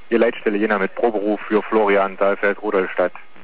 Ihr Leitstelle Jena mit Proberuf für Florian Dahlfeld, Rudolstadt.